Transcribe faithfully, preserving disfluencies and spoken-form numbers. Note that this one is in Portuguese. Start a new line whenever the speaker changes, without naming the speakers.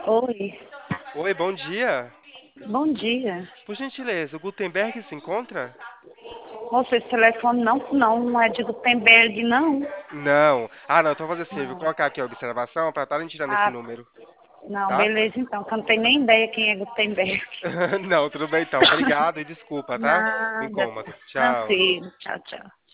Oi,
Oi, bom dia.
bom dia.
Por gentileza, o Gutenberg se encontra?
Você, esse telefone não, não, não é de Gutenberg, não.
Não. Ah, não, então vou fazer assim, eu vou
Não.
colocar aqui a observação para estarem tirando esse
Ah,
número,
não,
tá?
beleza então, que eu não tenho nem ideia quem é Gutenberg.
Não, tudo bem então. Obrigado e desculpa, tá? O
Nada.
incômodo. Tchau.
Tranquilo. Tchau, tchau.